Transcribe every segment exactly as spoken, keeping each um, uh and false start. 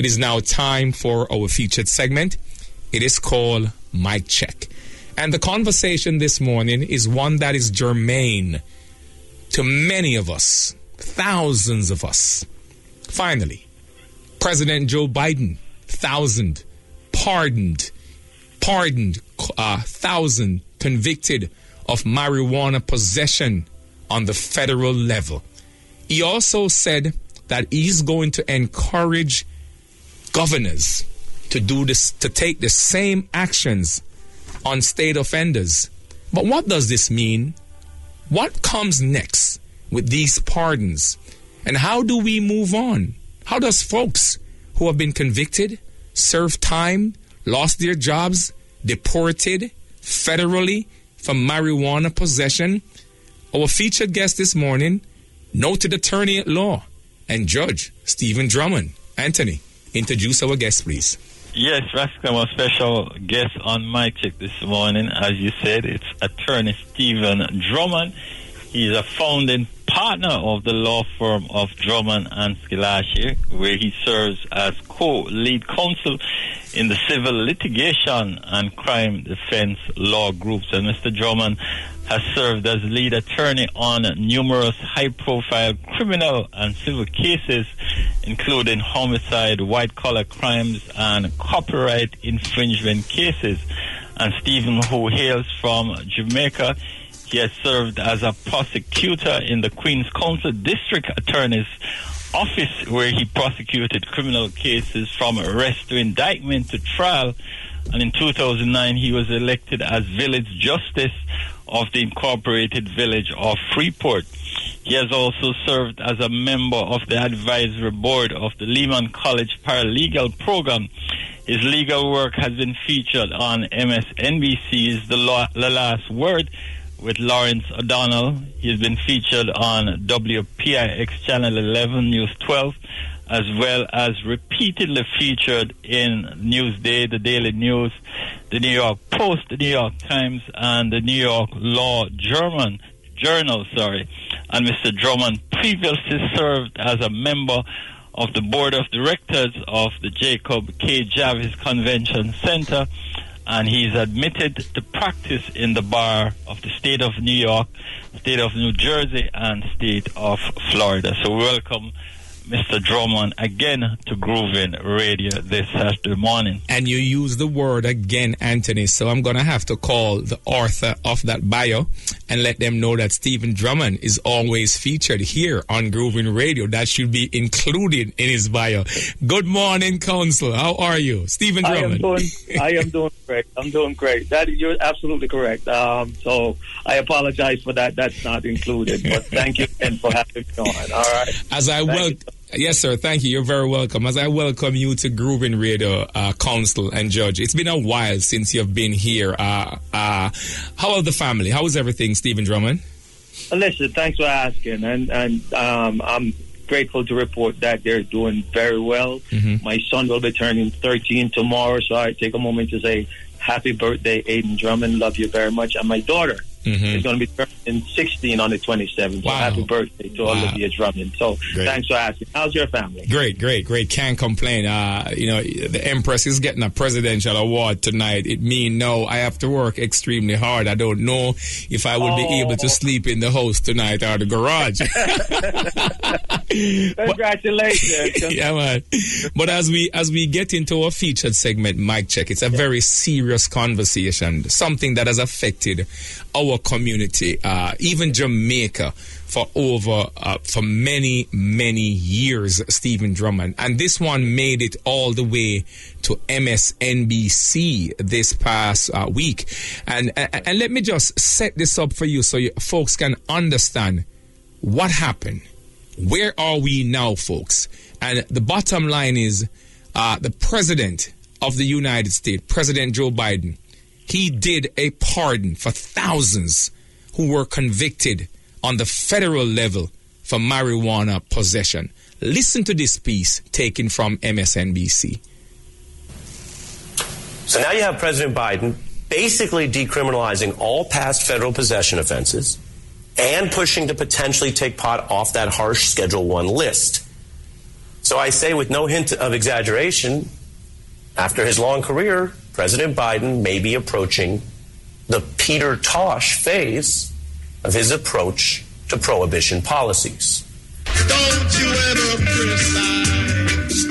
It is now time for our featured segment. It is called Mic Check. And the conversation this morning is one that is germane to many of us, thousands of us. Finally, President Joe Biden, thousand pardoned, pardoned, uh, thousand convicted of marijuana possession on the federal level. He also said that he's going to encourage governors to do this, to take the same actions on state offenders. But what does this mean? What comes next with these pardons? And how do we move on? How does folks who have been convicted, served time, lost their jobs, deported federally for marijuana possession? Our featured guest this morning, noted attorney at law and Judge Stephen Drummond. Anthony, introduce our guest, please. Yes, Rascal, our special guest on Mic Check this morning. As you said, it's attorney Stephen Drummond. He's a founding partner of the law firm of Drummond and Scillasci, where he serves as co-lead counsel in the civil litigation and crime defense law groups. And Mister Drummond has served as lead attorney on numerous high-profile criminal and civil cases, including homicide, white-collar crimes, and copyright infringement cases. And Stephen, who hails from Jamaica, he has served as a prosecutor in the Queen's Counsel District Attorney's Office, where he prosecuted criminal cases from arrest to indictment to trial. And in two thousand nine, he was elected as village justice of the Incorporated Village of Freeport. He has also served as a member of the advisory board of the Lehman College Paralegal Program. His legal work has been featured on M S N B C's The, Law, the Last Word with Lawrence O'Donnell. He has been featured on W P I X Channel eleven, News twelve, as well as repeatedly featured in Newsday, the Daily News, the New York Post, the New York Times, and the New York Law German, Journal. Sorry. And Mister Drummond previously served as a member of the board of directors of the Jacob K. Jarvis Convention Center, and he's admitted to practice in the bar of the state of New York, state of New Jersey, and state of Florida. So welcome Mister Drummond again to Groovin Radio this Saturday morning. And you use the word again, Anthony, so I'm going to have to call the author of that bio and let them know that Stephen Drummond is always featured here on Groovin Radio. That should be included in his bio. Good morning, Counsel. How are you? Stephen Drummond. I am doing, I am doing great. I'm doing great. That you're absolutely correct. Um, so I apologize for that. That's not included. But thank you again for having me on. All right. As I welcome. Yes, sir. Thank you. You're very welcome. As I welcome you to Groovin Radio, uh, Counsel and Judge. It's been a while since you've been here. Uh, uh, how are the family? How is everything, Stephen Drummond? Listen, thanks for asking. And, and um, I'm grateful to report that they're doing very well. Mm-hmm. My son will be turning thirteen tomorrow, so I take a moment to say happy birthday, Aiden Drummond. Love you very much. And my daughter mm-hmm. is going to be turning sixteen on the twenty-seventh. Wow. So happy birthday to wow. Olivia Drummond. So great. Thanks for asking. How's your family? Great, great, great. Can't complain. Uh, you know, the Empress is getting a presidential award tonight. It means no, I have to work extremely hard. I don't know if I will oh. be able to sleep in the house tonight or the garage. Congratulations. But, yeah, man. But as we as we get into our featured segment, Mic Check, it's a yeah. very serious conversation, something that has affected our community, uh, even Jamaica, for over, uh, for many, many years, Stephen Drummond. And this one made it all the way to M S N B C this past uh, week. And, and, and let me just set this up for you so you, folks can understand what happened. Where are we now, folks? And the bottom line is uh, the President of the United States, President Joe Biden, he did a pardon for thousands who were convicted on the federal level for marijuana possession. Listen to this piece taken from M S N B C. So now you have President Biden basically decriminalizing all past federal possession offenses and pushing to potentially take pot off that harsh Schedule One list. So I say with no hint of exaggeration, after his long career, President Biden may be approaching the Peter Tosh phase of his approach to prohibition policies. Don't you ever criticize.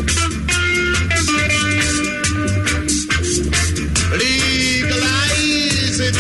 Legalize it,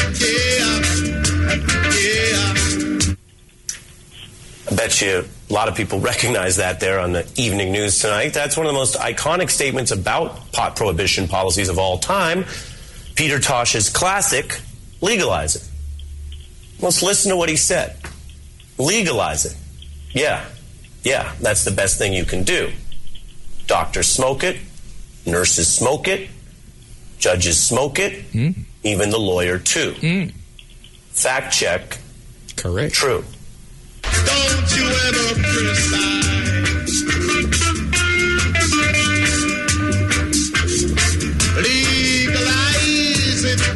yeah, yeah. I bet you a lot of people recognize that there on the evening news tonight. That's one of the most iconic statements about pot prohibition policies of all time. Peter Tosh's classic, legalize it. Let's listen to what he said. Legalize it. Yeah, yeah, that's the best thing you can do. Doctors smoke it, nurses smoke it, judges smoke it, mm. even the lawyer too. Mm. Fact check. Correct. True. Don't you ever criticize. Legalize it,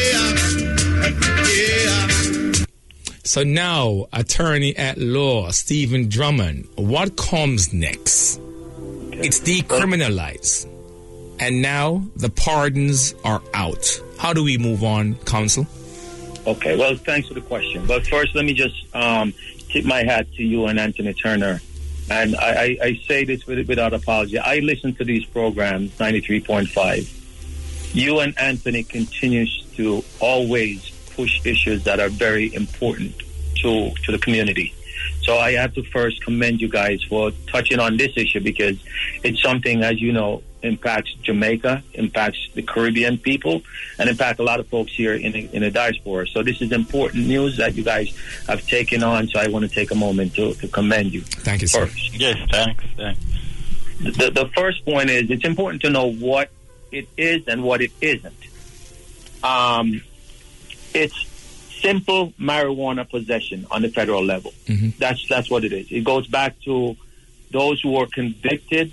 yeah, yeah. So now, attorney at law, Stephen Drummond, what comes next? Okay. It's decriminalized. And now the pardons are out. How do we move on, counsel? Okay, well, thanks for the question. But first, let me just um, tip my hat to you and Anthony Turner. And I, I, I say this with, without apology. I listen to these programs, ninety-three point five. You and Anthony continues to always push issues that are very important to, to the community. So I have to first commend you guys for touching on this issue because it's something, as you know, impacts Jamaica, impacts the Caribbean people, and impacts a lot of folks here in the, in the diaspora. So this is important news that you guys have taken on. So I want to take a moment to, to commend you. Thank you, sir. First. Yes, thanks. thanks. The, the first point is it's important to know what it is and what it isn't. Um, it's simple marijuana possession on the federal level. Mm-hmm. That's that's what it is. It goes back to those who were convicted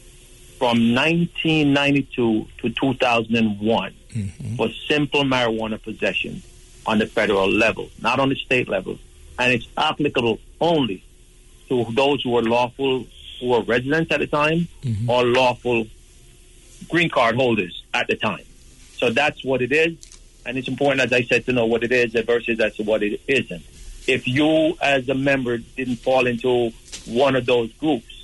from nineteen ninety-two to two thousand one mm-hmm. for simple marijuana possession on the federal level, not on the state level. And it's applicable only to those who were lawful, who were residents at the time, mm-hmm. or lawful green card holders at the time. So that's what it is. And it's important, as I said, to know what it is versus as to what it isn't. If you, as a member, didn't fall into one of those groups,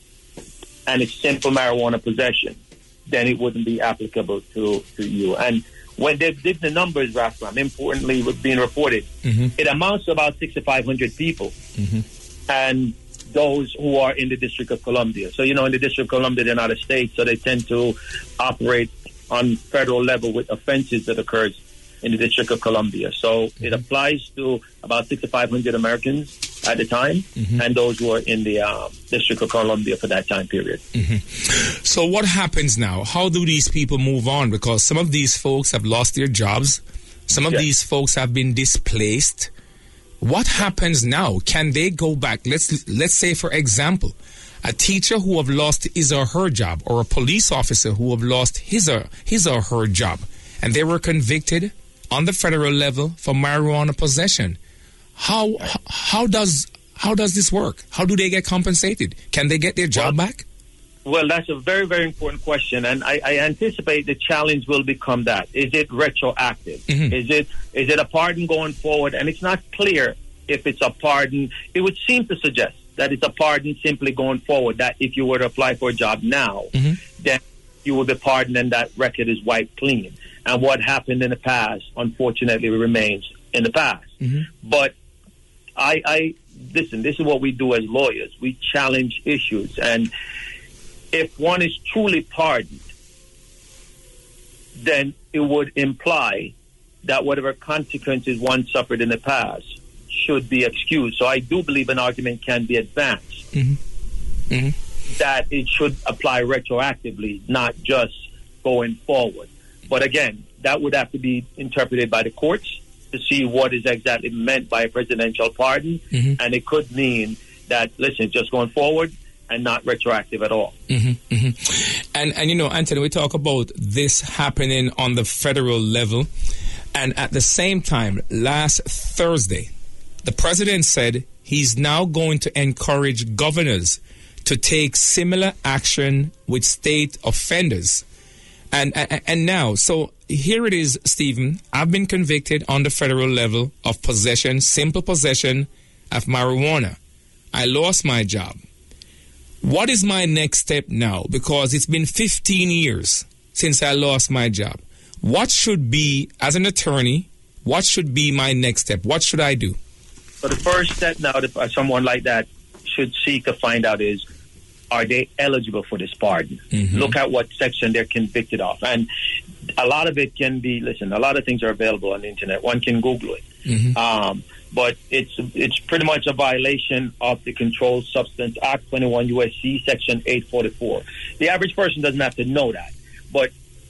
and it's simple marijuana possession, then it wouldn't be applicable to, to you. And when they did the numbers, Rafram, importantly, was being reported, mm-hmm. it amounts to about six thousand five hundred people. Mm-hmm. And those who are in the District of Columbia. So, you know, in the District of Columbia, they're not a state, so they tend to operate on federal level with offenses that occurs in the District of Columbia. So mm-hmm. it applies to about six thousand five hundred Americans at the time, mm-hmm. and those who are in the um, District of Columbia for that time period. Mm-hmm. So what happens now? How do these people move on? Because some of these folks have lost their jobs. Some of yes. these folks have been displaced. What happens now? Can they go back? Let's let's say, for example, a teacher who have lost his or her job, or a police officer who have lost his or his or her job, and they were convicted on the federal level for marijuana possession. How how does how does this work? How do they get compensated? Can they get their job well, back? Well, that's a very, very important question, and I, I anticipate the challenge will become that. Is it retroactive? Mm-hmm. Is it is it a pardon going forward? And it's not clear if it's a pardon. It would seem to suggest that it's a pardon simply going forward, that if you were to apply for a job now, mm-hmm. then you will be pardoned and that record is wiped clean. And what happened in the past, unfortunately, remains in the past. Mm-hmm. But I, I listen, this is what we do as lawyers. We challenge issues. And if one is truly pardoned, then it would imply that whatever consequences one suffered in the past should be excused. So I do believe an argument can be advanced mm-hmm. Mm-hmm. that it should apply retroactively, not just going forward. But again, that would have to be interpreted by the courts to see what is exactly meant by a presidential pardon. Mm-hmm. And it could mean that, listen, just going forward and not retroactive at all. Mm-hmm, mm-hmm. And, and, you know, Anthony, we talk about this happening on the federal level. And at the same time, last Thursday, the president said he's now going to encourage governors to take similar action with state offenders. And, and and now, so here it is, Stephen. I've been convicted on the federal level of possession, simple possession of marijuana. I lost my job. What is my next step now? Because it's been fifteen years since I lost my job. What should be, as an attorney, what should be my next step? What should I do? So the first step now that someone like that should seek to find out is, are they eligible for this pardon? Mm-hmm. Look at what section they're convicted of. And a lot of it can be, listen, a lot of things are available on the internet. One can Google it. Mm-hmm. Um, but it's it's pretty much a violation of the Controlled Substance Act, twenty-one U S C, section eight forty-four. The average person doesn't have to know that. But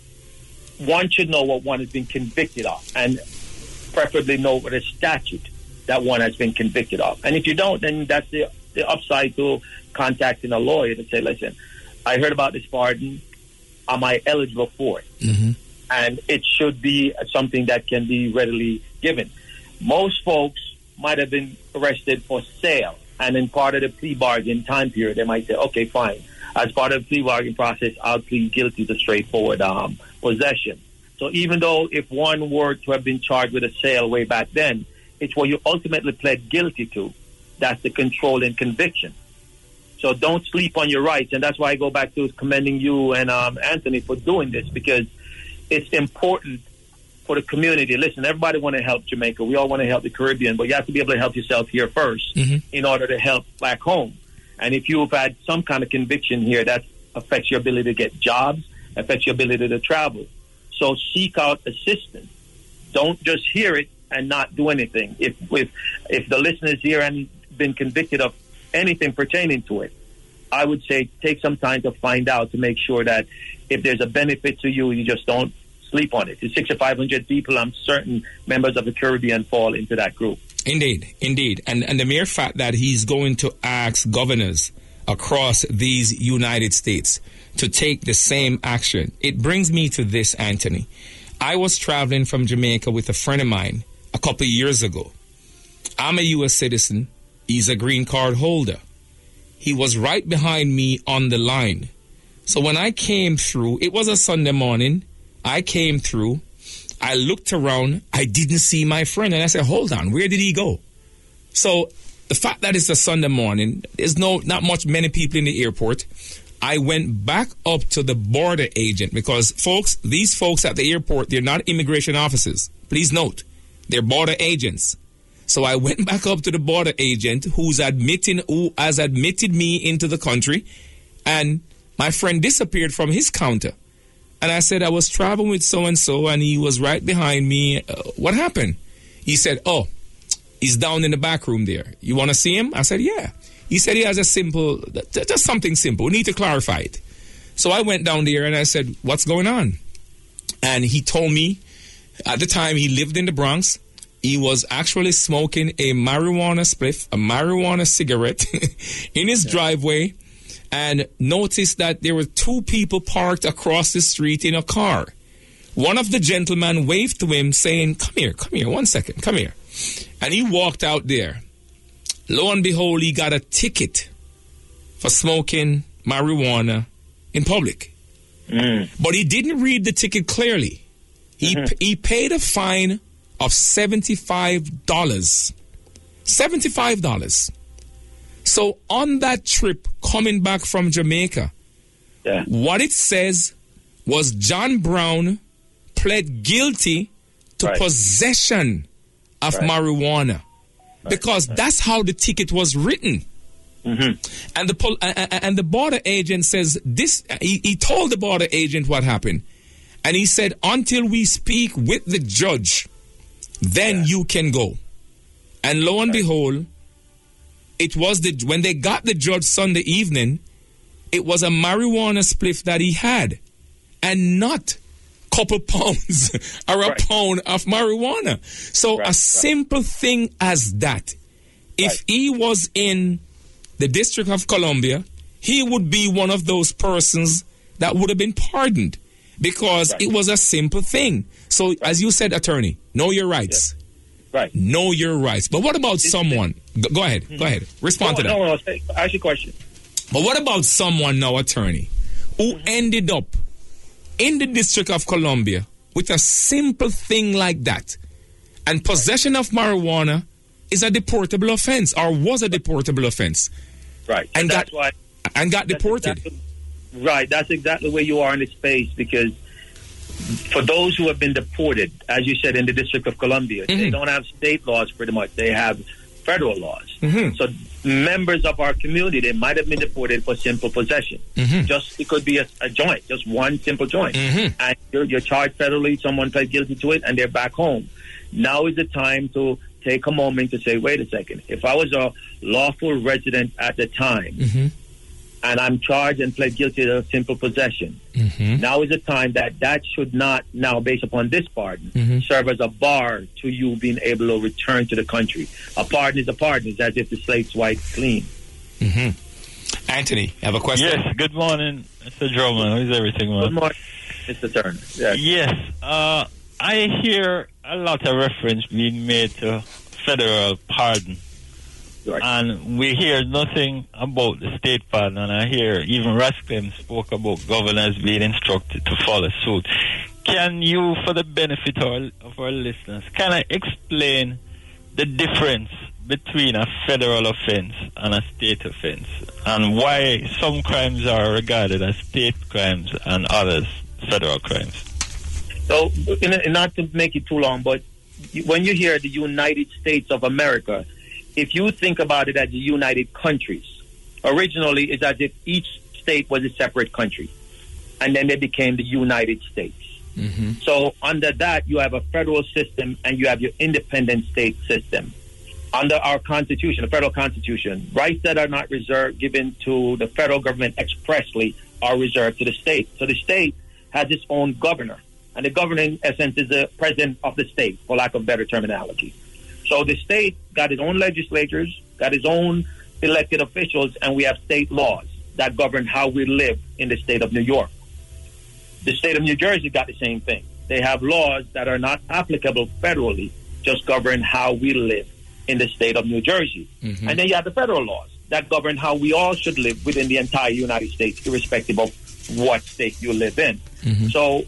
one should know what one has been convicted of, and preferably know what a statute that one has been convicted of. And if you don't, then that's the, the upside to contacting a lawyer to say, listen, I heard about this pardon. Am I eligible for it? Mm-hmm. And it should be something that can be readily given. Most folks might have been arrested for sale, and in part of the plea bargain time period, they might say, okay, fine. As part of the plea bargain process, I'll plead guilty to straightforward um, possession. So even though if one were to have been charged with a sale way back then, it's what you ultimately pled guilty to. That's the controlling conviction. So don't sleep on your rights. And that's why I go back to commending you and um, Anthony for doing this, because it's important for the community. Listen, everybody want to help Jamaica. We all want to help the Caribbean, but you have to be able to help yourself here first mm-hmm. in order to help back home. And if you've had some kind of conviction here, that affects your ability to get jobs, affects your ability to travel. So seek out assistance. Don't just hear it and not do anything. If if if the listeners here and been convicted of anything pertaining to it, I would say take some time to find out, to make sure that if there's a benefit to you, you just don't sleep on it. The sixty-five hundred people, I'm certain members of the Caribbean fall into that group. Indeed, indeed. And and the mere fact that he's going to ask governors across these United States to take the same action, it brings me to this, Anthony. I was traveling from Jamaica with a friend of mine a couple of years ago. I'm a U S citizen. He's a green card holder. He was right behind me on the line. So when I came through, it was a Sunday morning. I came through. I looked around. I didn't see my friend. And I said, hold on, where did he go? So the fact that it's a Sunday morning, there's no not much many people in the airport. I went back up to the border agent because, folks, these folks at the airport, they're not immigration officers. Please note, they're border agents. So I went back up to the border agent who's admitting, who has admitted me into the country, and my friend disappeared from his counter. And I said, I was traveling with so-and-so, and he was right behind me. Uh, what happened? He said, oh, he's down in the back room there. You want to see him? I said, yeah. He said he has a simple, just something simple. We need to clarify it. So I went down there and I said, what's going on? And he told me, at the time he lived in the Bronx, he was actually smoking a marijuana spliff, a marijuana cigarette in his yeah. driveway, and noticed that there were two people parked across the street in a car. One of the gentlemen waved to him saying, come here, come here, one second, come here. And he walked out there. Lo and behold, he got a ticket for smoking marijuana in public. Mm. But he didn't read the ticket clearly. He mm-hmm. he paid a fine of seventy-five dollars. seventy-five dollars. So on that trip coming back from Jamaica, yeah. what it says was John Brown pled guilty to right. possession of right. marijuana. Because that's how the ticket was written. Mm-hmm. And the pol- and the border agent says this. He, he told the border agent what happened. And he said, until we speak with the judge, then yeah. you can go. And lo and right. behold, it was the when they got the judge Sunday evening, it was a marijuana spliff that he had, and not couple pounds or a right. pound of marijuana. So right, a simple right. thing as that, if right. he was in the District of Columbia, he would be one of those persons that would have been pardoned because right. it was a simple thing. So right. as you said, attorney, know your rights. Yes. Right. Know your rights. But what about it's, someone? Go, go ahead. Mm-hmm. Go ahead. Respond no, to that. No, no, no. Ask your question. But what about someone now, attorney, who ended up in the District of Columbia with a simple thing like that, and possession of marijuana is a deportable offense, or was a deportable offense, right? And that's got why and got that's deported. Exactly, right. That's exactly where you are in this space, because for those who have been deported, as you said, in the District of Columbia, Mm-hmm. they don't have state laws pretty much. They have federal laws. Mm-hmm. So members of our community, they might have been deported for simple possession. Mm-hmm. Just it could be a, a joint, just one simple joint. Mm-hmm. And you're, you're charged federally, someone pled guilty to it, and they're back home. Now is the time to take a moment to say, wait a second, if I was a lawful resident at the time, Mm-hmm. and I'm charged and pled guilty to simple possession, Mm-hmm. now is the time that that should not, now based upon this pardon, Mm-hmm. serve as a bar to you being able to return to the country. A pardon is a pardon. It's as if the slate's wiped clean. Mm-hmm. Anthony, you have a question? Yes, good morning, Mister Drummond. How's everything, man? Good morning, Mister Turner. Yes. Yes, uh, I hear a lot of reference being made to federal pardon. Right. And we hear nothing about the state pardon, and I hear even Rasclem spoke about governors being instructed to follow suit. Can you, for the benefit of our, of our listeners, can I explain the difference between a federal offense and a state offense, and why some crimes are regarded as state crimes and others federal crimes? So, in, in not to make it too long, but when you hear the United States of America, if you think about it as the United Countries, originally it's as if each state was a separate country, and then they became the United States. Mm-hmm. So under that, you have a federal system and you have your independent state system. Under our Constitution, the federal Constitution, rights that are not reserved, given to the federal government expressly, are reserved to the state. So the state has its own governor, and the governor, in essence, is the president of the state, for lack of better terminology. So the state got its own legislatures, got its own elected officials, and we have state laws that govern how we live in the state of New York. The state of New Jersey got the same thing. They have laws that are not applicable federally, just govern how we live in the state of New Jersey. Mm-hmm. And then you have the federal laws that govern how we all should live within the entire United States, irrespective of what state you live in. Mm-hmm. So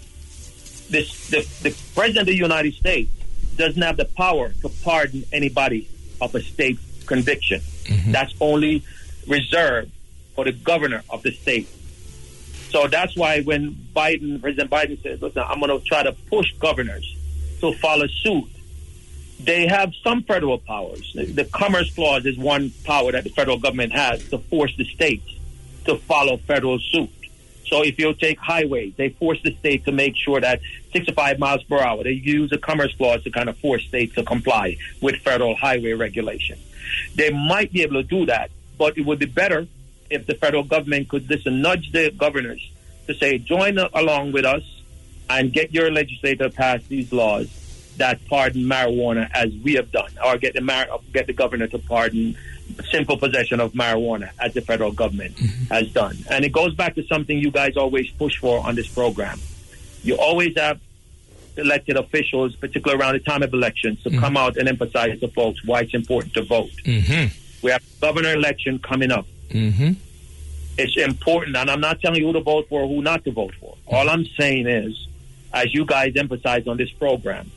this, the, the President of the United States doesn't have the power to pardon anybody of a state conviction. Mm-hmm. That's only reserved for the governor of the state. So that's why when Biden, President Biden says, listen, I'm going to try to push governors to follow suit, they have some federal powers. The, the Commerce Clause is one power that the federal government has to force the states to follow federal suit. So if you take highways, they force the state to make sure that sixty-five miles per hour, they use the Commerce Clause to kind of force states to comply with federal highway regulation. They might be able to do that, but it would be better if the federal government could listen, nudge the governors to say, join along with us and get your legislator to pass these laws that pardon marijuana as we have done, or get the mar- get the governor to pardon simple possession of marijuana as the federal government mm-hmm. has done. And it goes back to something you guys always push for on this program. You always have elected officials, particularly around the time of elections, to mm-hmm. come out and emphasize to folks why it's important to vote. Mm-hmm. We have a governor election coming up. Mm-hmm. It's important, and I'm not telling you who to vote for or who not to vote for. All I'm saying is, as you guys emphasize on this program,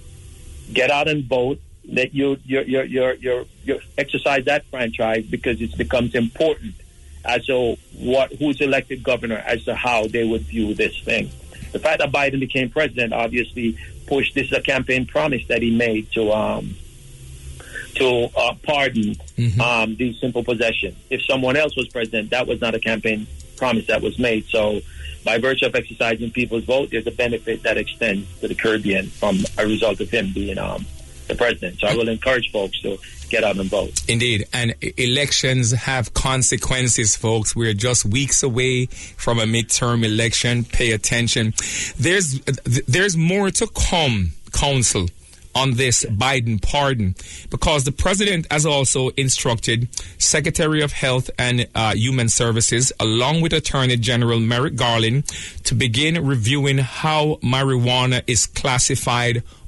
get out and vote. That you you you you you you exercise that franchise, because it becomes important as to what who's elected governor, as to how they would view this thing. The fact that Biden became president obviously pushed. This is a campaign promise that he made to um to uh, pardon mm-hmm. um the simple possession. If someone else was president, that was not a campaign promise that was made. So by virtue of exercising people's vote, there's a benefit that extends to the Caribbean from a result of him being um the president. So I will encourage folks to get out and vote. Indeed. And elections have consequences, folks. We're just weeks away from a midterm election. Pay attention. There's there's more to come, Council, on this Biden pardon, because the president has also instructed Secretary of Health and uh, Human Services, along with Attorney General Merrick Garland, to begin reviewing how marijuana is classified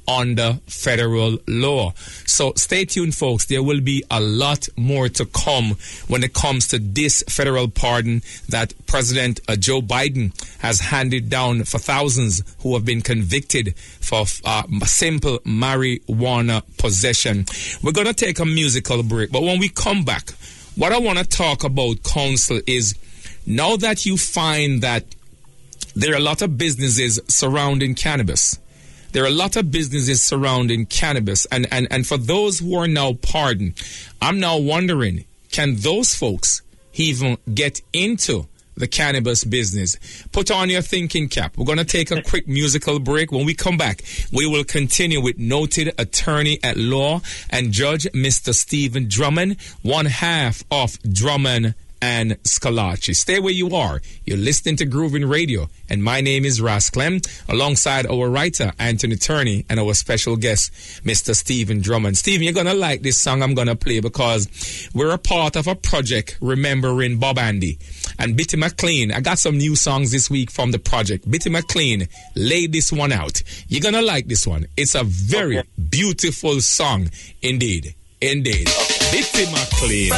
under federal law. So stay tuned, folks. There will be a lot more to come when it comes to this federal pardon that President uh, Joe Biden has handed down for thousands who have been convicted for uh, simple marijuana possession. We're going to take a musical break, but when we come back, what I want to talk about, Council, is now that you find that there are a lot of businesses surrounding cannabis. There are a lot of businesses surrounding cannabis. And, and, and for those who are now pardoned, I'm now wondering, can those folks even get into the cannabis business? Put on your thinking cap. We're going to take a quick musical break. When we come back, we will continue with noted attorney at law and judge Mister Stephen Drummond, one half of Drummond and Scalacci. Stay where you are. You're listening to Groovin Radio, and my name is Ras Clem, alongside our writer Anthony Turney and our special guest Mister Stephen Drummond. Stephen, you're gonna like this song I'm gonna play because we're a part of a project remembering Bob Andy and Bitty McLean. I got some new songs this week from the project. Bitty McLean laid this one out. You're gonna like this one. It's a very okay. beautiful song indeed. Indeed. Bitty McLean.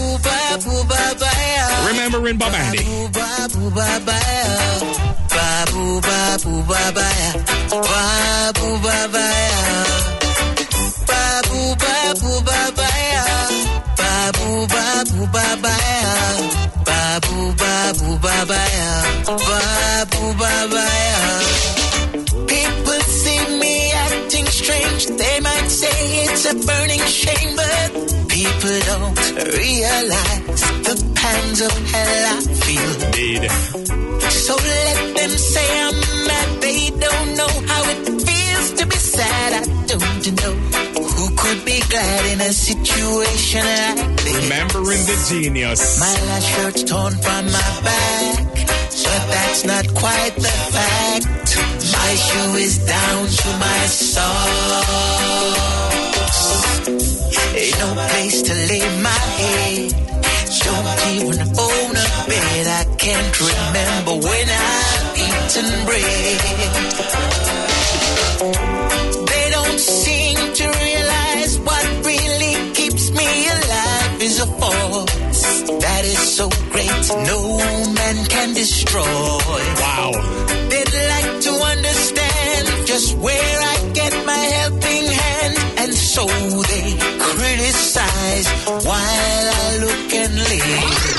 Remembering Bob Andy. People see me acting strange. They might say it's a burning shame, but people don't realize the pangs of hell I feel. Indeed. So let them say I'm mad. They don't know how it feels to be sad. I don't know who could be glad in a situation like this. Remembering the genius. My last shirt's torn from my back, but that's not quite the fact. My shoe is down to my socks. Ain't no place to lay my head. Don't even own a bed. I can't remember when I've eaten bread. They don't seem to realize what really keeps me alive is a force that is so great no man can destroy. Wow. They'd like to understand just where I get my helping hand, and so they criticize while I look and live.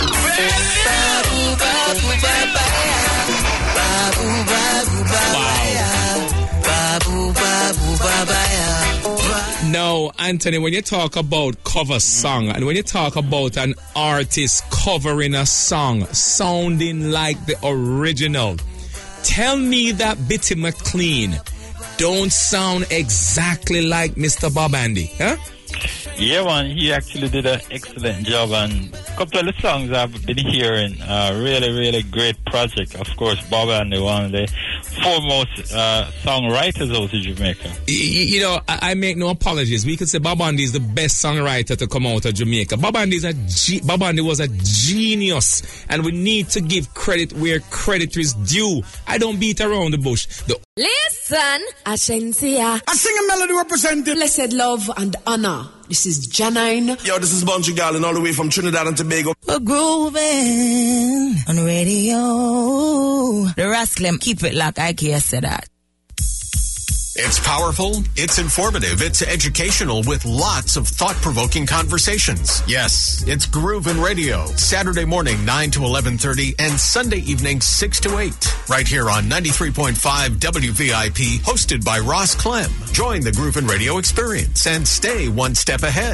No, Anthony, when you talk about cover song and when you talk about an artist covering a song sounding like the original, tell me that Bitty McLean don't sound exactly like Mister Bob Andy, huh? Yeah, man, he actually did an excellent job, and a couple of the songs I've been hearing, uh, really, really great project. Of course, Bob Andy, one of the foremost uh, songwriters out of Jamaica. You, you know, I, I make no apologies. We could say Bob Andy is the best songwriter to come out of Jamaica. Bob Andy, is a ge- Bob Andy was a genius, and we need to give credit where credit is due. I don't beat around the bush. The Listen, Ashensia. I sing a melody representing Blessed love and honor. This is Janine. Yo, this is Bunchy Garland all the way from Trinidad and Tobago. We're grooving on radio. The Rascalem, keep it like Ikea said that. It's powerful, it's informative, it's educational with lots of thought-provoking conversations. Yes, it's Groovin' Radio, Saturday morning nine to eleven thirty and Sunday evening six to eight. Right here on ninety-three point five W V I P, hosted by Ross Clem. Join the Groovin' Radio experience and stay one step ahead.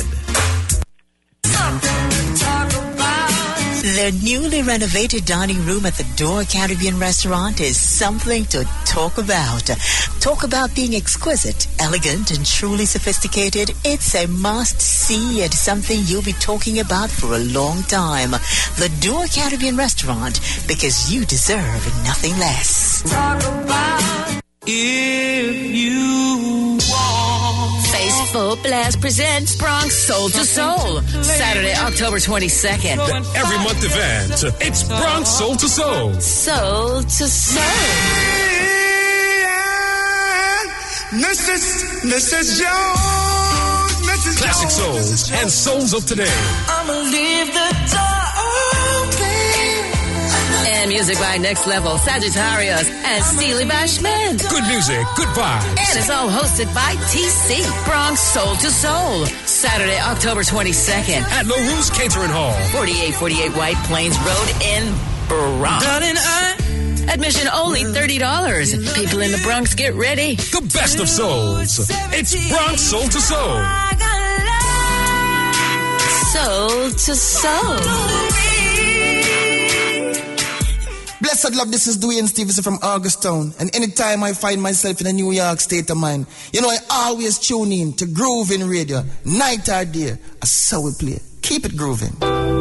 The newly renovated dining room at the Door Caribbean Restaurant is something to talk about. Talk about being exquisite, elegant, and truly sophisticated. It's a must-see and something you'll be talking about for a long time. The Door Caribbean Restaurant, because you deserve nothing less. Talk about if you want. Faceful Blast presents Bronx Soul to Soul, Saturday, October twenty-second. The every month event. It's Bronx Soul to Soul. Soul to Soul. No Missus Missus Jones, Missus Classic Jones. souls and souls of today. I'ma leave the door open. And music by Next Level, Sagittarius, and Steely Bashman. Good music, good vibes. And it's all hosted by T C, Bronx Soul to Soul. Saturday, October twenty-second. At LaRue's Catering Hall. forty-eight forty-eight White Plains Road in Bronx. Darling, I Admission only thirty dollars. People in the Bronx, get ready. The best of souls. It's Bronx Soul to Soul. Soul to Soul. Blessed love, this is Dwayne Stevenson from Augustown. And anytime I find myself in a New York state of mind, you know I always tune in to Groovin' Radio. Night or day, that's how we play. Keep it grooving.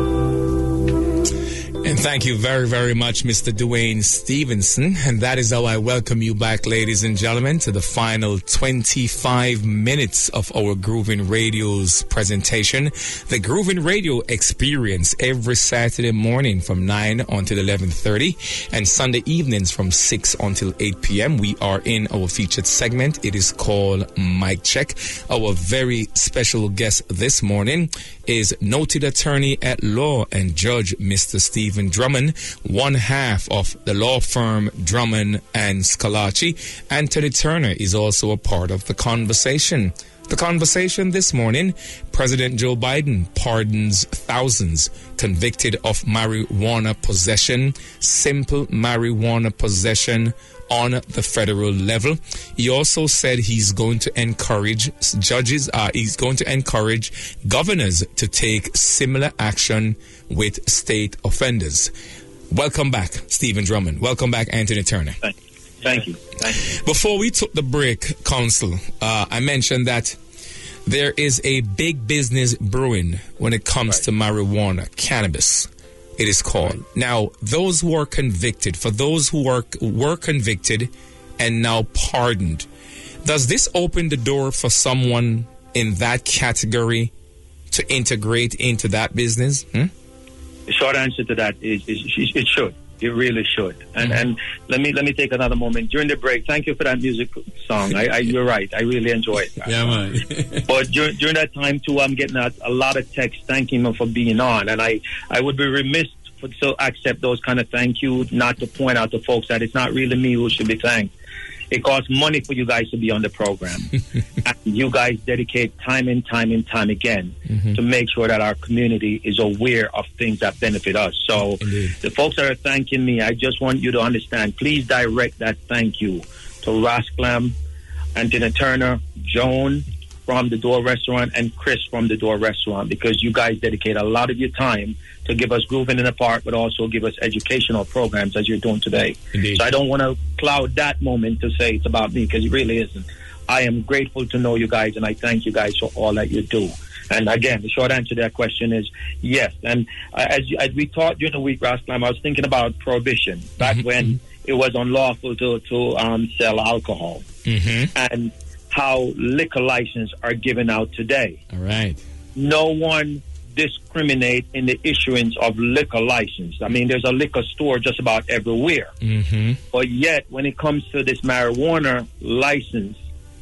And thank you very, very much, Mister Dwayne Stevenson. And that is how I welcome you back, ladies and gentlemen, to the final twenty-five minutes of our Groovin' Radio's presentation. The Groovin' Radio Experience every Saturday morning from nine until eleven thirty and Sunday evenings from six until eight p.m. We are in our featured segment. It is called Mic Check. Our very special guest this morning is noted attorney at law and judge, Mister Stephen Drummond, one half of the law firm Drummond and Scalacci. Anthony Turner is also a part of the conversation. The conversation this morning, President Joe Biden pardons thousands convicted of marijuana possession, simple marijuana possession on the federal level. He also said he's going to encourage judges, uh, he's going to encourage governors to take similar action with state offenders. Welcome back, Stephen Drummond. Welcome back, Anthony Turner. Thank you. Thank you. Thank you. Before we took the break, Counsel, uh, I mentioned that there is a big business brewing when it comes right. to marijuana, cannabis. It is called. Right. Now, those who are convicted, for those who are, were convicted and now pardoned, does this open the door for someone in that category to integrate into that business? Hmm? The short answer to that is, is, is it should. It really should. And mm-hmm. and let me let me take another moment during the break. Thank you for that music song. I, I you're right. I really enjoy it. Yeah, man. But during, during that time too, I'm getting a, a lot of texts thanking me for being on, and I I would be remiss for, to accept those kind of thank you, not to point out to folks that it's not really me who should be thanked. It costs money for you guys to be on the program. And you guys dedicate time and time and time again mm-hmm. to make sure that our community is aware of things that benefit us. So Indeed. The folks that are thanking me, I just want you to understand, please direct that thank you to Rasclam, Anthony Turner, Joan from the Door Restaurant, and Chris from the Door Restaurant, because you guys dedicate a lot of your time to give us Grooving in the Park, but also give us educational programs as you're doing today. Indeed. So I don't want to cloud that moment to say it's about me, because it really isn't. I am grateful to know you guys, and I thank you guys for all that you do. And again, the short answer to that question is yes. And uh, as, as we talked during the week last time, I was thinking about prohibition, back mm-hmm. when it was unlawful to, to um, sell alcohol. Mm-hmm. And how liquor licenses are given out today. All right. No one discriminate in the issuance of liquor license. I mean, there's a liquor store just about everywhere. Mm-hmm. But yet, when it comes to this marijuana license,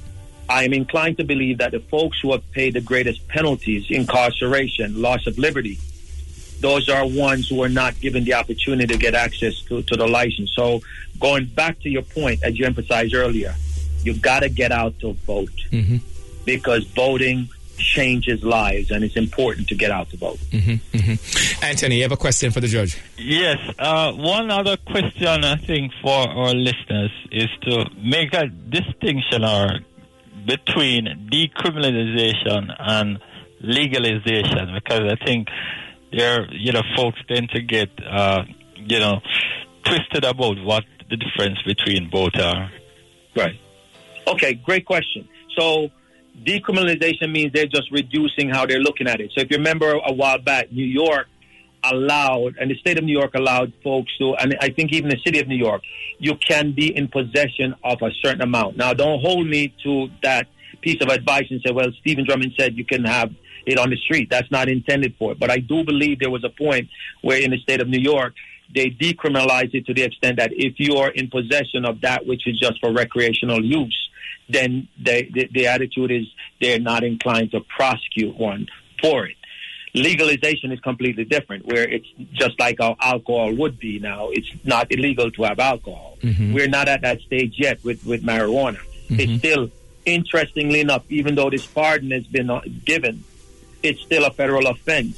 I am inclined to believe that the folks who have paid the greatest penalties, incarceration, loss of liberty, those are ones who are not given the opportunity to get access to, to the license. So going back to your point, as you emphasized earlier, you got to get out to vote mm-hmm. because voting changes lives, and it's important to get out to vote. Mm-hmm. Mm-hmm. Anthony, you have a question for the judge? Yes. Uh, one other question, I think, for our listeners is to make a distinction or between decriminalization and legalization, because I think there, you know, folks tend to get, uh, you know, twisted about what the difference between both are. Right. Okay, great question. So decriminalization means they're just reducing how they're looking at it. So if you remember a while back, New York allowed, and the state of New York allowed folks to, and I think even the city of New York, you can be in possession of a certain amount. Now, don't hold me to that piece of advice and say, well, Stephen Drummond said you can have it on the street. That's not intended for it. But I do believe there was a point where in the state of New York, they decriminalized it to the extent that if you are in possession of that which is just for recreational use, then they, the, the attitude is they're not inclined to prosecute one for it. Legalization is completely different, where it's just like how alcohol would be now. It's not illegal to have alcohol. Mm-hmm. We're not at that stage yet with, with marijuana. Mm-hmm. It's still, interestingly enough, even though this pardon has been given, it's still a federal offense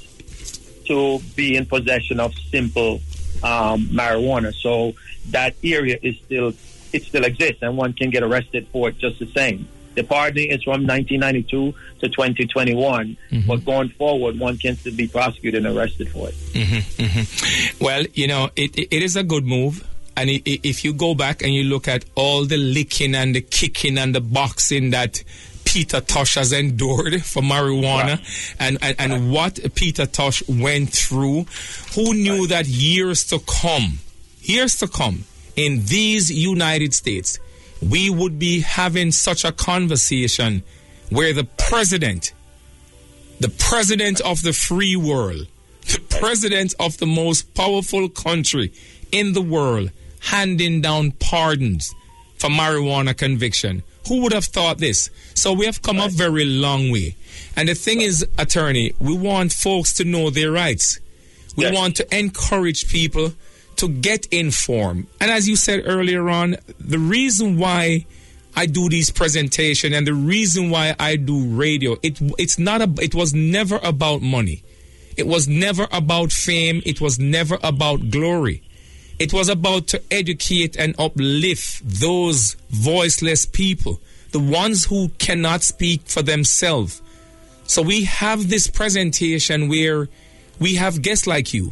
to be in possession of simple um, marijuana. So that area is still, it still exists, and one can get arrested for it just the same. The pardoning is from nineteen ninety-two to twenty twenty-one, mm-hmm. but going forward, one can still be prosecuted and arrested for it. Mm-hmm, mm-hmm. Well, you know, it, it is a good move. And if you go back and you look at all the licking and the kicking and the boxing that Peter Tosh has endured for marijuana, right. and, and, and right. what Peter Tosh went through, who knew right. that years to come, years to come, in these United States, we would be having such a conversation where the president, the president of the free world, the president of the most powerful country in the world, handing down pardons for marijuana conviction. Who would have thought this? So we have come right. a very long way. And the thing right. is, attorney, we want folks to know their rights. We yes. want to encourage people to get informed. And as you said earlier on, the reason why I do these presentations and the reason why I do radio, it it's not a, it was never about money. It was never about fame. It was never about glory. It was about to educate and uplift those voiceless people, the ones who cannot speak for themselves. So we have this presentation where we have guests like you,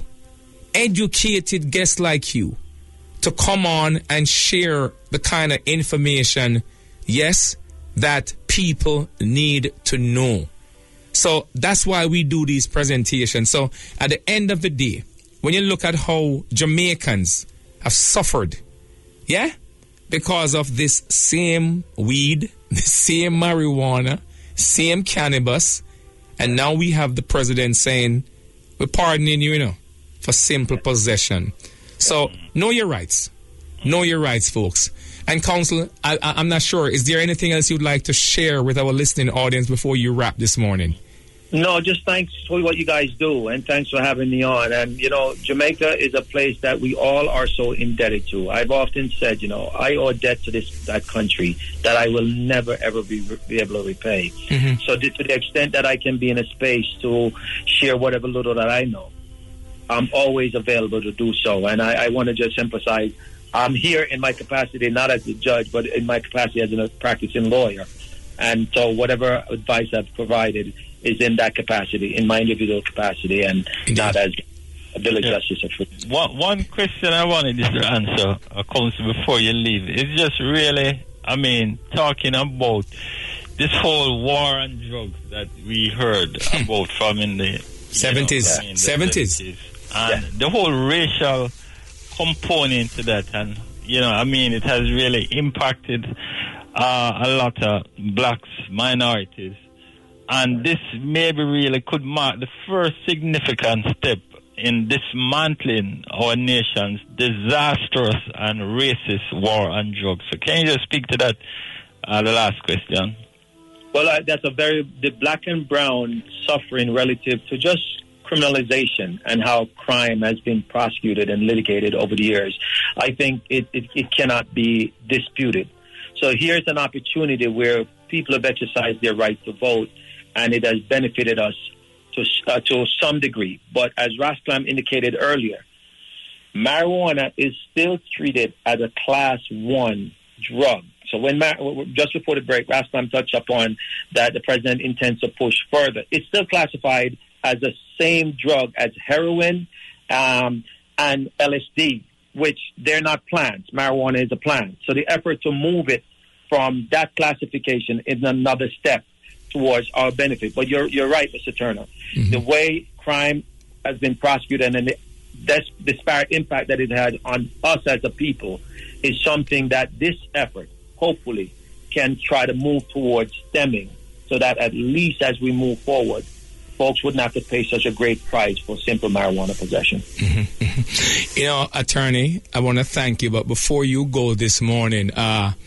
educated guests like you, to come on and share the kind of information, yes, that people need to know. So that's why we do these presentations. So at the end of the day, when you look at how Jamaicans have suffered, yeah, because of this same weed, the same marijuana, same cannabis, and now we have the president saying, we're pardoning you, you know, for simple possession. So know your rights. Know your rights, folks. And counsel, I, I, I'm not sure, is there anything else you'd like to share with our listening audience before you wrap this morning? No, just thanks for what you guys do, and thanks for having me on. And, you know, Jamaica is a place that we all are so indebted to. I've often said, you know, I owe a debt to this that country that I will never, ever be, be able to repay. Mm-hmm. So to, to the extent that I can be in a space to share whatever little that I know, I'm always available to do so. And I, I want to just emphasize, I'm here in my capacity, not as a judge, but in my capacity as a practicing lawyer. And so whatever advice I've provided is in that capacity, in my individual capacity, and Indeed. Not as a village yeah. justice official. One, one question I wanted you to answer, uh, Counsel, before you leave, is just really, I mean, talking about this whole war on drugs that we heard about from in the seventies. You know, seventies. And yeah. the whole racial component to that, and, you know, I mean, it has really impacted uh, a lot of blacks, minorities. And this maybe really could mark the first significant step in dismantling our nation's disastrous and racist war on drugs. So can you just speak to that, uh, the last question? Well, uh, that's a very, the black and brown suffering relative to just criminalization and how crime has been prosecuted and litigated over the years. I think it, it, it cannot be disputed. So here's an opportunity where people have exercised their right to vote, and it has benefited us to uh, to some degree. But as Rasclam indicated earlier, marijuana is still treated as a class one drug. So when just before the break, Rasclam touched upon that the president intends to push further. It's still classified as the same drug as heroin um, and L S D, which they're not plants. Marijuana is a plant. So the effort to move it from that classification is another step towards our benefit. But you're you're right, Mister Turner. Mm-hmm. The way crime has been prosecuted and the dis- disparate impact that it had on us as a people is something that this effort, hopefully, can try to move towards stemming, so that at least as we move forward, folks wouldn't have to pay such a great price for simple marijuana possession. Mm-hmm. You know, attorney, I want to thank you, but before you go this morning, uh,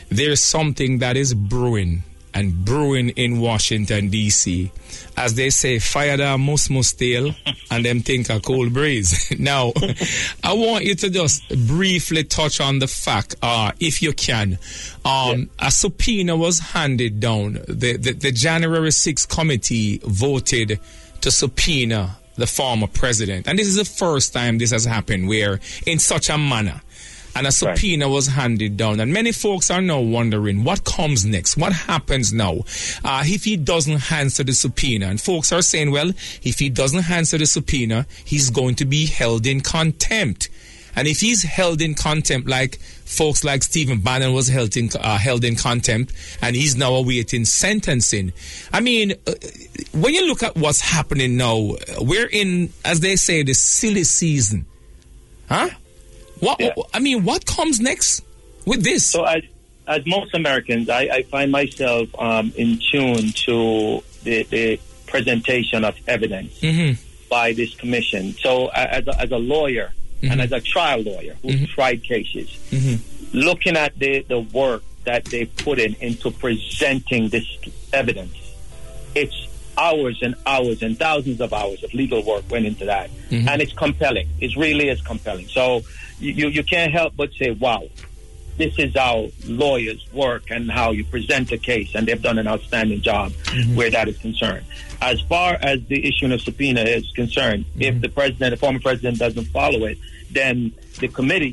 there's something that is brewing and brewing in Washington, D C As they say, fire the mus mus tail and them think a cool breeze. Now, I want you to just briefly touch on the fact, uh, if you can, um, yeah. a subpoena was handed down. The, the, the January sixth committee voted to subpoena the former president. And this is the first time this has happened where in such a manner. And a subpoena right. was handed down. And many folks are now wondering what comes next. What happens now uh, if he doesn't answer the subpoena? And folks are saying, well, if he doesn't answer the subpoena, he's going to be held in contempt. And if he's held in contempt, like folks like Stephen Bannon was held in, uh, held in contempt, and he's now awaiting sentencing. I mean, uh, when you look at what's happening now, we're in, as they say, the silly season. Huh? What yeah. I mean, what comes next with this? So, as as most Americans, I, I find myself um, in tune to the, the presentation of evidence mm-hmm. by this commission. So, as a, as a lawyer mm-hmm. and as a trial lawyer who mm-hmm. tried cases, mm-hmm. looking at the, the work that they put in into presenting this evidence, it's hours and hours and thousands of hours of legal work went into that, mm-hmm. and it's compelling. It really is compelling. So. You, you can't help but say, wow, this is how lawyers work and how you present a case, and they've done an outstanding job mm-hmm. where that is concerned. As far as the issuing of subpoena is concerned, mm-hmm. if the president, the former president, doesn't follow it, then the committee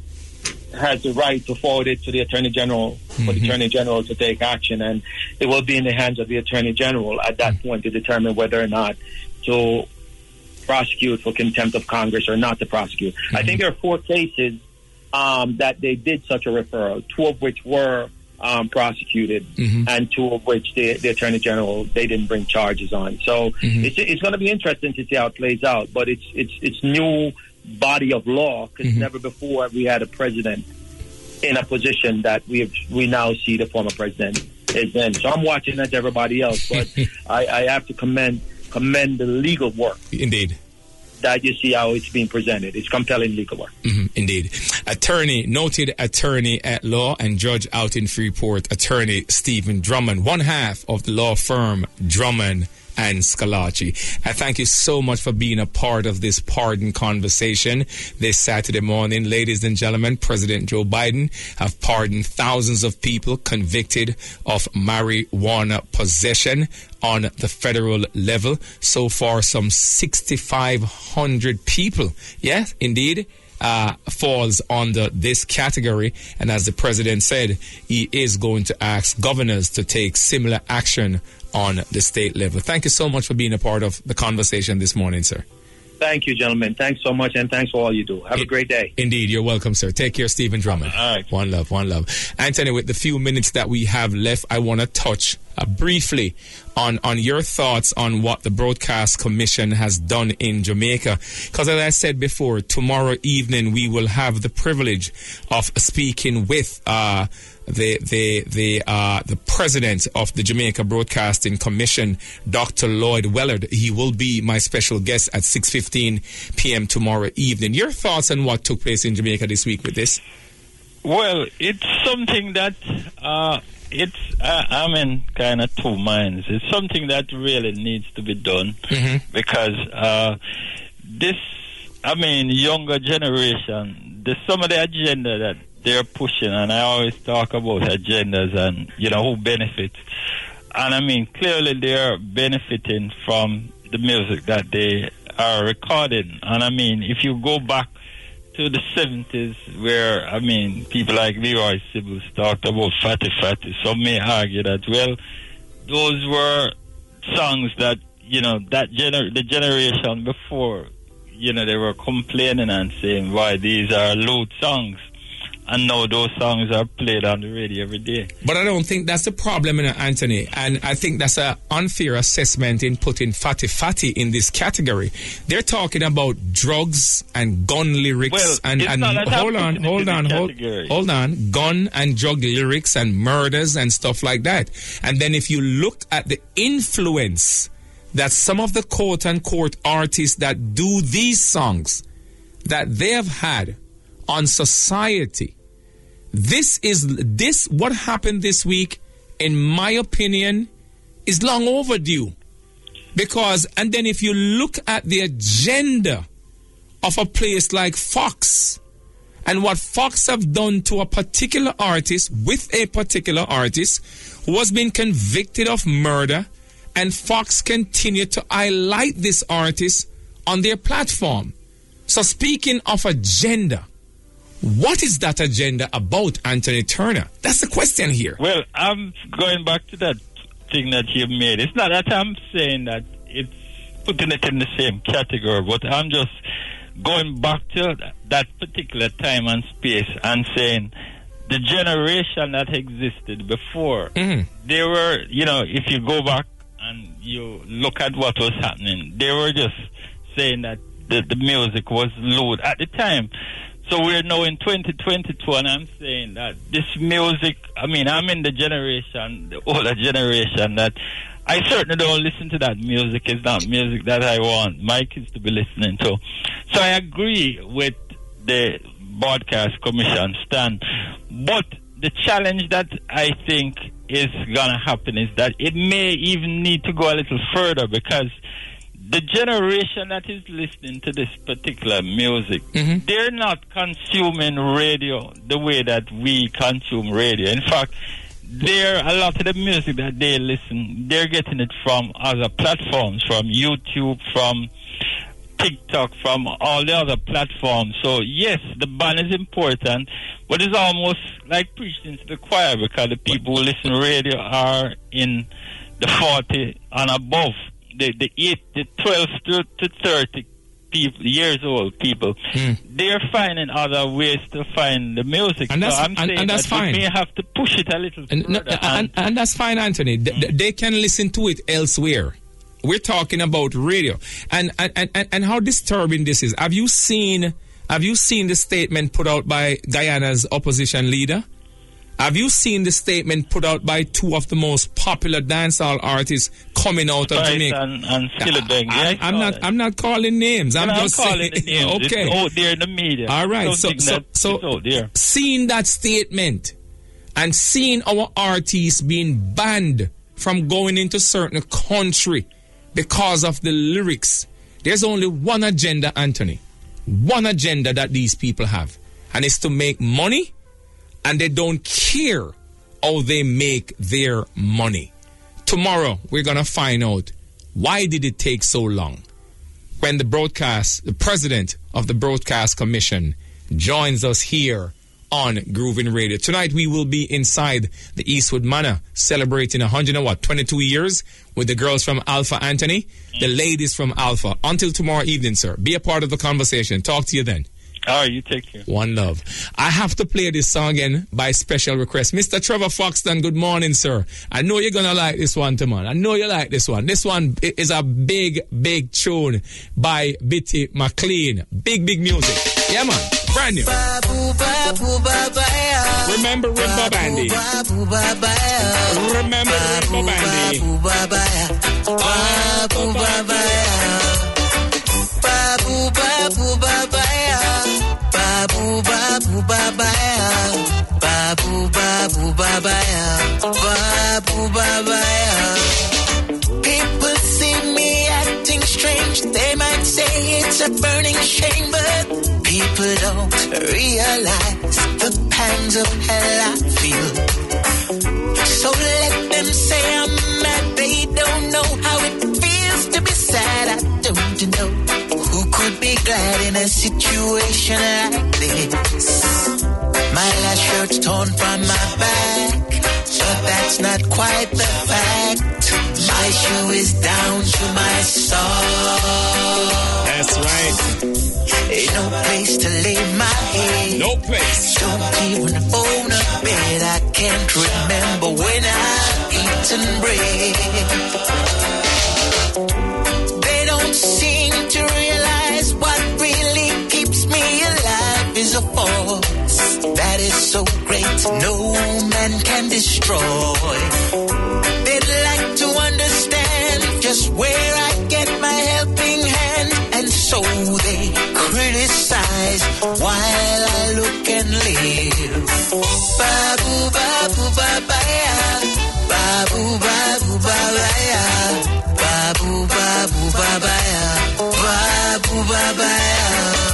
has the right to forward it to the Attorney General mm-hmm. for the Attorney General to take action, and it will be in the hands of the Attorney General at that mm-hmm. point to determine whether or not to prosecute for contempt of Congress or not to prosecute. Mm-hmm. I think there are four cases um, that they did such a referral, two of which were um, prosecuted mm-hmm. and two of which the, the Attorney General, they didn't bring charges on. So mm-hmm. it's, it's going to be interesting to see how it plays out, but it's it's it's new body of law because mm-hmm. never before have we had a president in a position that we have, we now see the former president is in. So I'm watching as everybody else, but I, I have to commend commend the legal work. Indeed. That you see how it's being presented. It's compelling legal work. Mm-hmm, indeed. Attorney, noted attorney at law and judge out in Freeport, attorney Stephen Drummond, one half of the law firm Drummond and Scalacci. I thank you so much for being a part of this pardon conversation this Saturday morning. Ladies and gentlemen, President Joe Biden have pardoned thousands of people convicted of marijuana possession on the federal level. So far, some sixty-five hundred people, yes, indeed, uh, falls under this category. And as the president said, he is going to ask governors to take similar action on the state level. Thank you so much for being a part of the conversation this morning, sir. Thank you, gentlemen. Thanks so much, and thanks for all you do. Have it, a great day. Indeed. You're welcome, sir. Take care, Stephen Drummond. All right. One love, one love. Anthony, with the few minutes that we have left, I want to touch uh, briefly on, on your thoughts on what the Broadcast Commission has done in Jamaica. Because as I said before, tomorrow evening we will have the privilege of speaking with uh, the the the uh, the president of the Jamaica Broadcasting Commission, Doctor Lloyd Wellard. He will be my special guest at six fifteen p.m. tomorrow evening. Your thoughts on what took place in Jamaica this week with this? Well, it's something that uh, it's uh, I'm in kind of two minds. It's something that really needs to be done mm-hmm. because uh, this, I mean, younger generation, there's some of the agenda that they're pushing, and I always talk about agendas and, you know, who benefits. And I mean, clearly they're benefiting from the music that they are recording. And I mean, if you go back to the seventies, where, I mean, people like Leroy Sibbles talked about Fatty Fatty, some may argue that, well, those were songs that, you know, that gener- the generation before, you know, they were complaining and saying why these are lewd songs. And now those songs are played on the radio every day. But I don't think that's the problem, you know, Anthony. And I think that's an unfair assessment in putting Fatty Fatty in this category. They're talking about drugs and gun lyrics. Well, and, and hold on, hold on, hold, hold on. Gun and drug lyrics and murders and stuff like that. And then if you look at the influence that some of the quote-unquote artists that do these songs, that they have had on society, this is this what happened this week, in my opinion, is long overdue. Because, and then if you look at the agenda of a place like Fox, and what Fox have done to a particular artist, with a particular artist, who has been convicted of murder, and Fox continue to highlight this artist on their platform. So speaking of agenda, what is that agenda about, Anthony Turner? That's the question here. Well, I'm going back to that thing that you made. It's not that I'm saying that it's putting it in the same category, but I'm just going back to that particular time and space and saying the generation that existed before, mm-hmm. they were, you know, if you go back and you look at what was happening, they were just saying that the, the music was lewd at the time. So we're now in twenty twenty-two, and I'm saying that this music, I mean, I'm in the generation, the older generation, that I certainly don't listen to that music. It's not music that I want my kids to be listening to. So I agree with the Broadcast Commission stand. But the challenge that I think is going to happen is that it may even need to go a little further, because the generation that is listening to this particular music, mm-hmm. they're not consuming radio the way that we consume radio. In fact, they're, a lot of the music that they listen, they're getting it from other platforms, from YouTube, from TikTok, from all the other platforms. So yes, the band is important, but it's almost like preaching to the choir, because the people who listen to radio are in the forty and above. The the eight, the twelve to, to thirty people, years old people, mm. they're finding other ways to find the music. And that's, so I'm and, saying and that's that fine. we may have to push it a little and, further. no, and, and that's fine, Anthony. Mm. Th- they can listen to it elsewhere. We're talking about radio, and and, and and how disturbing this is. Have you seen? Have you seen the statement put out by Guyana's opposition leader? Have you seen the statement put out by two of the most popular dancehall artists coming out of Jamaica? And, and Skillabeng. I, I'm not. It. I'm not calling names. I'm no, just I'm calling saying. The names. Okay. It's out there in the media. All right. So, so, so, seeing that statement and seeing our artists being banned from going into certain country because of the lyrics, there's only one agenda, Anthony. One agenda that these people have, and it's to make money. And they don't care how they make their money. Tomorrow, we're going to find out why did it take so long. When the broadcast, the president of the Broadcast Commission joins us here on Groovin Radio. Tonight, we will be inside the Eastwood Manor celebrating one hundred and what, twenty-two years with the girls from Alpha, Anthony, the ladies from Alpha. Until tomorrow evening, sir. Be a part of the conversation. Talk to you then. All right, you take care. One love. I have to play this song again by special request. Mister Trevor Foxton, good morning, sir. I know you're going to like this one, man. I know you like this one. This one is a big, big tune by Bitty McLean. Big, big music. Yeah, man. Brand new. Remember Rimbo Bandy. Remember Rimbo Bandy. Babu babu babaya, babu babu babaya, babu babu babaya, babu babaya. People see me acting strange, they might say it's a burning shame, but people don't realize the pangs of hell I feel. So let them say I'm mad, they don't know how it feels to be sad. I don't know who could be glad in a situation like this. My last shirt's torn from my back, but that's not quite the fact. My shoe is down to my soul. That's right. Ain't no place to lay my head. No place. Don't even own a bed. I can't remember when I've eaten bread. They don't seem to realize what really keeps me alive is a force that is so great no man can destroy. They'd like to understand just where I get my helping hand, and so they criticize while I look and live. Babu, babu, babaya. Babu, babu, babaya. Babu, babu, babaya. Babu, babaya.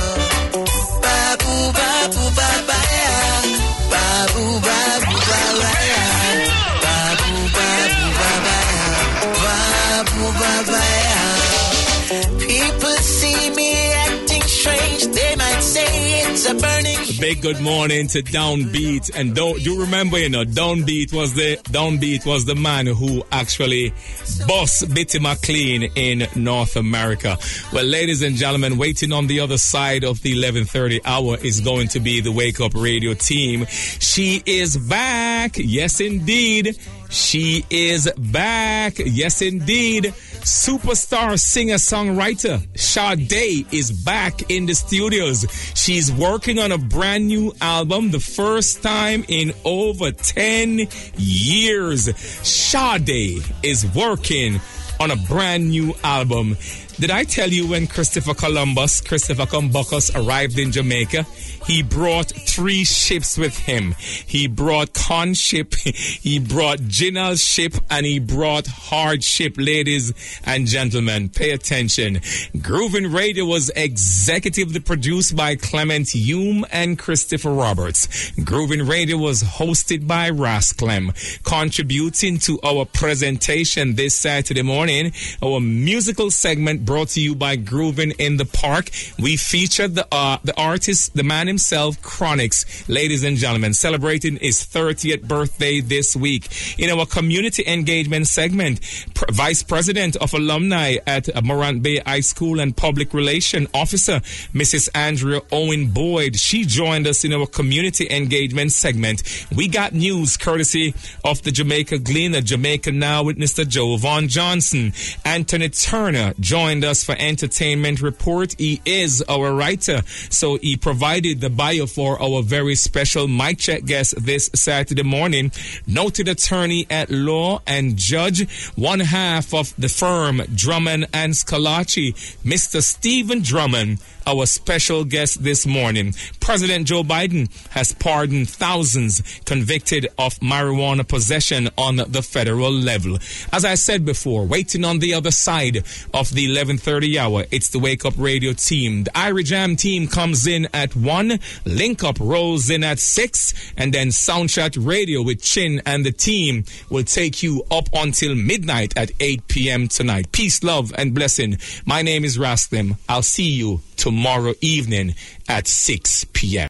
Babu, babu, babaya. Babu, babu, babaya. Babu, babu, babaya. Babu, babaya. People see me acting strange. They might say it's a burning. Big good morning to Downbeat, and don't do remember, you know, Downbeat was the Downbeat was the man who actually bossed Bitty McLean in North America. Well, ladies and gentlemen, waiting on the other side of the eleven thirty hour is going to be the Wake Up Radio team. She is back, yes indeed. She is back, yes indeed. Superstar singer-songwriter Sade is back in the studios. She's working on a brand new album, the first time in over ten years. Sade is working on a brand new album. Did I tell you when Christopher Columbus, Christopher Columbus arrived in Jamaica, he brought three ships with him. He brought Con ship, he brought Ginal ship, and he brought Hard ship. Ladies and gentlemen, pay attention. Groovin' Radio was executively produced by Clement Hume and Christopher Roberts. Groovin' Radio was hosted by Ras Clem. Contributing to our presentation this Saturday morning, our musical segment brought to you by Groovin' in the Park. We featured the uh, the artist, the man himself, Chronix. Ladies and gentlemen, celebrating his thirtieth birthday this week. In our community engagement segment, P- Vice President of Alumni at uh, Morant Bay High School and Public Relation Officer, Missus Andrea Owen Boyd, she joined us in our community engagement segment. We got news courtesy of the Jamaica Gleaner, Jamaica Now with Mister Joe Von Johnson. Anthony Turner joined us for Entertainment Report. He is our writer, so he provided the bio for our very special mic check guest this Saturday morning. Noted attorney at law and judge, one half of the firm Drummond and Scalacci, Mister Stephen Drummond, our special guest this morning. President Joe Biden has pardoned thousands convicted of marijuana possession on the federal level. As I said before, waiting on the other side of the eleven thirty hour, it's the Wake Up Radio team. The Irie Jam team comes in at one, Link Up rolls in at six, and then Soundchat Radio with Chin and the team will take you up until midnight at eight p.m. tonight. Peace, love, and blessing. My name is Raslim. I'll see you tomorrow evening at six p.m.